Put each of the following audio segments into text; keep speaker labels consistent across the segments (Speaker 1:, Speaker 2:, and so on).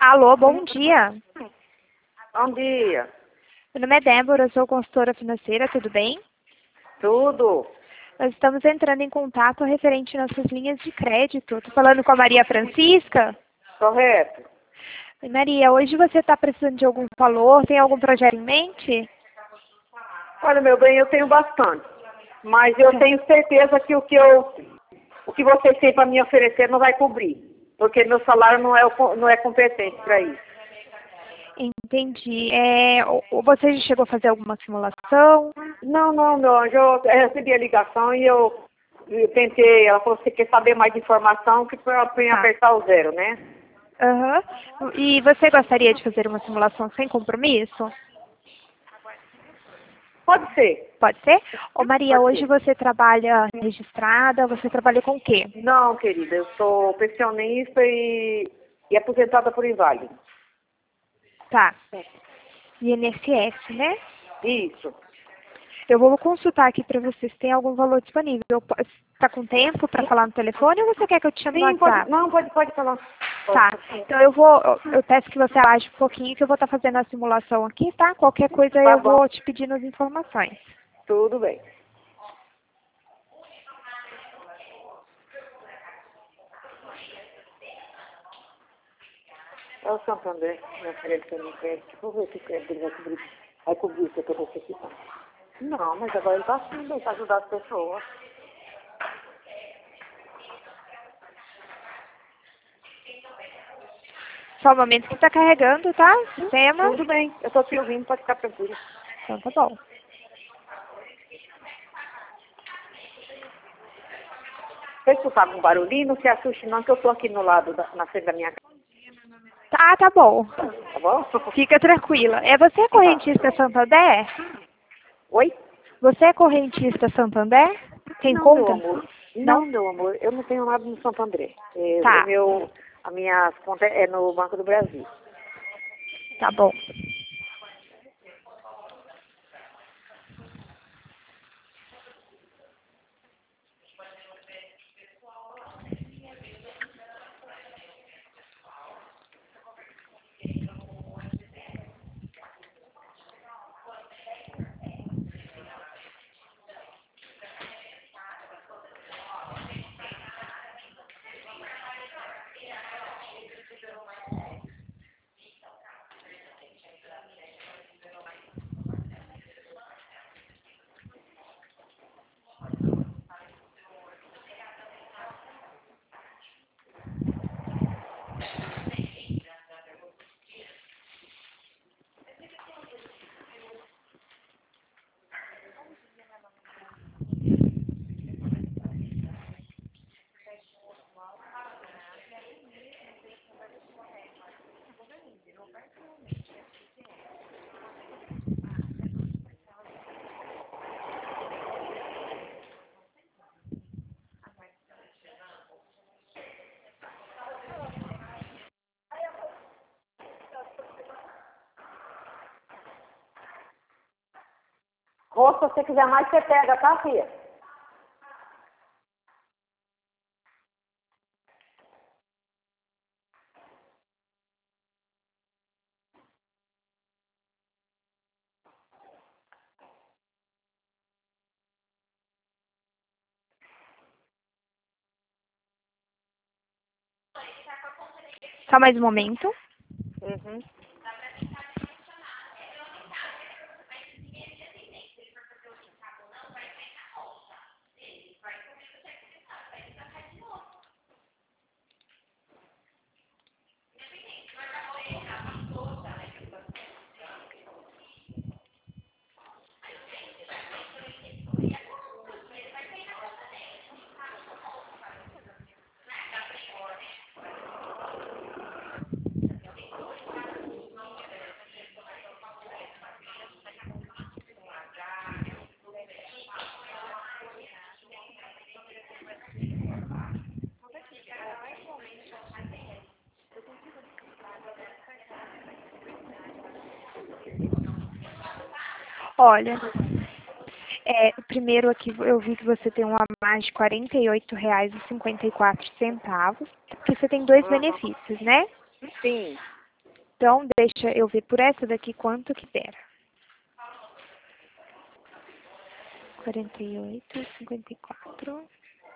Speaker 1: Alô, bom dia.
Speaker 2: Bom dia.
Speaker 1: Meu nome é Débora, eu sou consultora financeira, tudo bem?
Speaker 2: Tudo?
Speaker 1: Nós estamos entrando em contato referente às nossas linhas de crédito. Estou falando com a Maria Francisca.
Speaker 2: Correto.
Speaker 1: Oi, Maria, hoje você está precisando de algum valor? Tem algum projeto em mente?
Speaker 2: Olha, meu bem, eu tenho bastante. Mas eu tenho certeza que o que vocês têm para me oferecer não vai cobrir. Porque meu salário não é competente para isso.
Speaker 1: Entendi. Você já chegou a fazer alguma simulação?
Speaker 2: Não. Eu recebi a ligação e eu tentei. Ela falou que você quer saber mais de informação que para apertar o zero, né?
Speaker 1: Aham. E você gostaria de fazer uma simulação sem compromisso?
Speaker 2: Pode ser.
Speaker 1: Pode ser? Ô Maria,
Speaker 2: Pode
Speaker 1: hoje
Speaker 2: ser.
Speaker 1: você trabalha registrada, você trabalha com o quê?
Speaker 2: Não, querida, eu sou pensionista e aposentada por inválido.
Speaker 1: Tá. INSS, né?
Speaker 2: Isso.
Speaker 1: Eu vou consultar aqui para você se tem algum valor disponível. Tá com tempo para falar no telefone ou você quer que eu te chame no
Speaker 2: Sim, pode.
Speaker 1: WhatsApp?
Speaker 2: Não, pode falar.
Speaker 1: Tá. Então eu peço que você abaixe um pouquinho que eu vou estar fazendo a simulação aqui, tá? Qualquer coisa
Speaker 2: Tá
Speaker 1: eu
Speaker 2: bom.
Speaker 1: vou te pedindo as informações.
Speaker 2: Tudo bem. É o Santander, me oferecendo crédito. Vou ver se o crédito dele vai cobrir o que eu estou necessitando. Não, mas agora ele está assim, para ajudar as pessoas.
Speaker 1: Só um momento que está carregando, tá? O sistema.
Speaker 2: Tudo bem, eu estou te ouvindo, pode ficar tranquilo.
Speaker 1: Então tá bom.
Speaker 2: Se eu escutar um barulhinho, não se assuste não, que eu estou aqui no lado, na frente da minha casa,
Speaker 1: Tá bom.
Speaker 2: tá bom?
Speaker 1: Fica tranquila. Você é correntista Santander?
Speaker 2: Oi?
Speaker 1: Você é correntista Santander? Tem
Speaker 2: Não, meu
Speaker 1: conta?
Speaker 2: amor.
Speaker 1: Não?
Speaker 2: Não, meu amor, eu não tenho nada no Santo André.
Speaker 1: Tá.
Speaker 2: A minha conta é no Banco do Brasil.
Speaker 1: Tá bom.
Speaker 2: Ou se você quiser mais, você pega, tá, filha?
Speaker 1: Só mais um momento.
Speaker 2: Uhum.
Speaker 1: Olha, primeiro aqui eu vi que você tem uma margem de R$ 48,54, porque você tem dois
Speaker 2: Uhum.
Speaker 1: benefícios, né?
Speaker 2: Sim.
Speaker 1: Então, deixa eu ver por essa daqui quanto que dera. 48,54.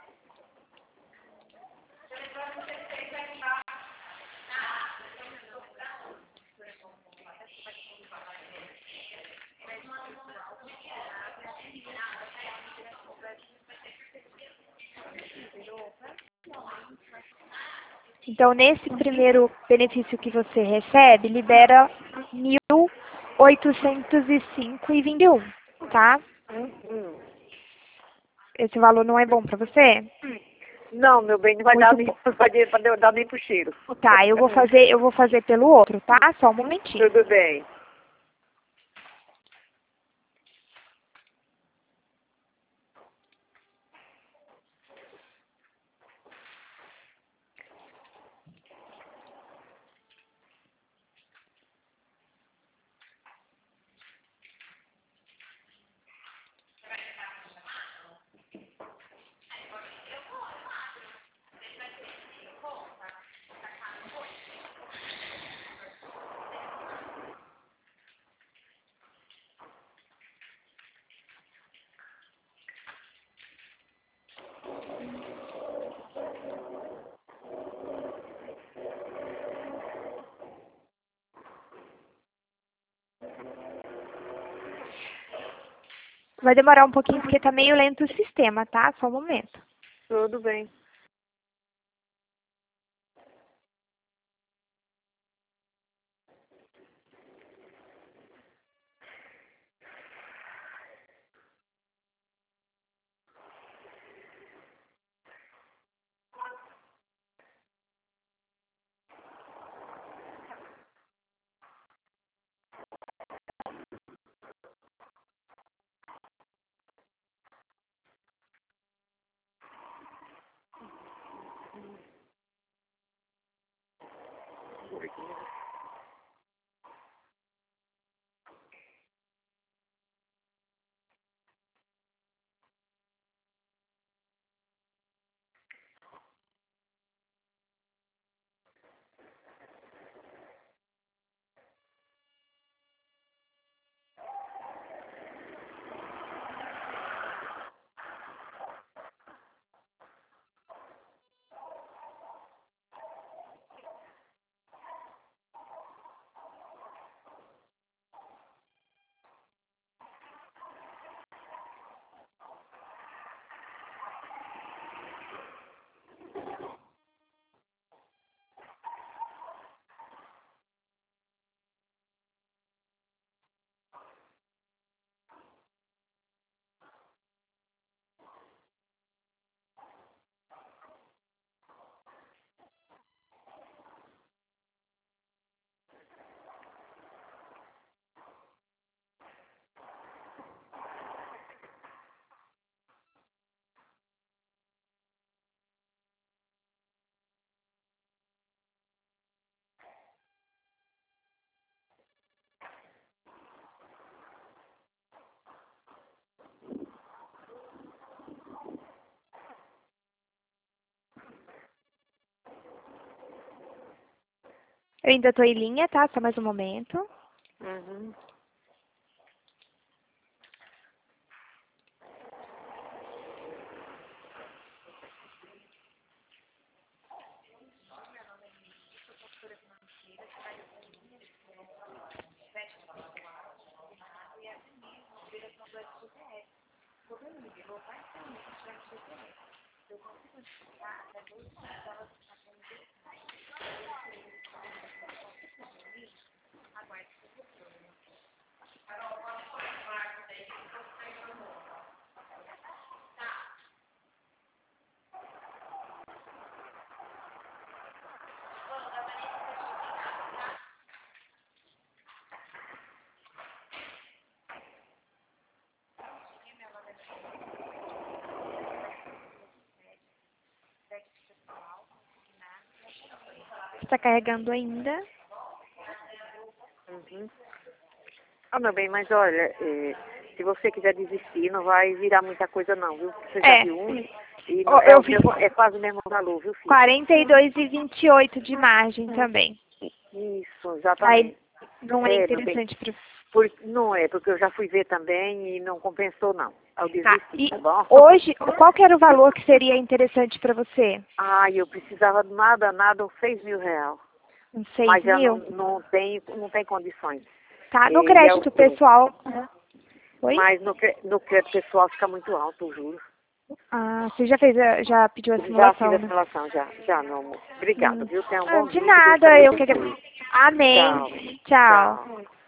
Speaker 1: Então, nesse primeiro benefício que você recebe, libera 1.805,21, tá? Esse valor não é bom para você?
Speaker 2: Não, meu bem, não vai dar nem, vai dar nem pro cheiro.
Speaker 1: Tá, eu vou fazer pelo outro, tá? Só um momentinho.
Speaker 2: Tudo bem.
Speaker 1: Vai demorar um pouquinho porque tá meio lento o sistema, tá? Só um momento.
Speaker 2: Tudo bem.
Speaker 1: Eu ainda tô em linha, tá? Só mais um momento.
Speaker 2: Uhum.
Speaker 1: Está carregando ainda.
Speaker 2: Uhum. Ah, meu bem, mas olha, se você quiser desistir, não vai virar muita coisa não, viu? Você já viu um e não, é quase o mesmo valor, viu, filho?
Speaker 1: 42,28 de margem também.
Speaker 2: Isso,
Speaker 1: Aí
Speaker 2: exatamente.
Speaker 1: não é
Speaker 2: É,
Speaker 1: interessante para...
Speaker 2: não é, porque eu já fui ver também e não compensou, não. Eu
Speaker 1: Tá.
Speaker 2: desisti,
Speaker 1: E
Speaker 2: tá bom?
Speaker 1: hoje, qual que era o valor que seria interessante para você?
Speaker 2: Ai, eu precisava de nada, uns 6 mil reais.
Speaker 1: Uns 6
Speaker 2: Mas já
Speaker 1: mil?
Speaker 2: não tem condições.
Speaker 1: Tá. No
Speaker 2: E é o
Speaker 1: crédito
Speaker 2: quê?
Speaker 1: pessoal... Oi?
Speaker 2: Mas no crédito pessoal fica muito alto, eu juro.
Speaker 1: Ah, você já pediu a
Speaker 2: Já fiz
Speaker 1: simulação,
Speaker 2: a
Speaker 1: né?
Speaker 2: simulação, já, meu amor. Obrigado, viu? Tenha um
Speaker 1: Ah,
Speaker 2: bom
Speaker 1: de
Speaker 2: dia, que Deus te
Speaker 1: nada, eu que
Speaker 2: abençoe.
Speaker 1: agradeço. Amém.
Speaker 2: Tchau.
Speaker 1: Tchau.
Speaker 2: Tchau.